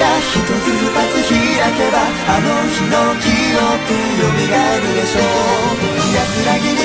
が一つ二つ開けばあの日の記憶よみがえるでしょう。安らぎに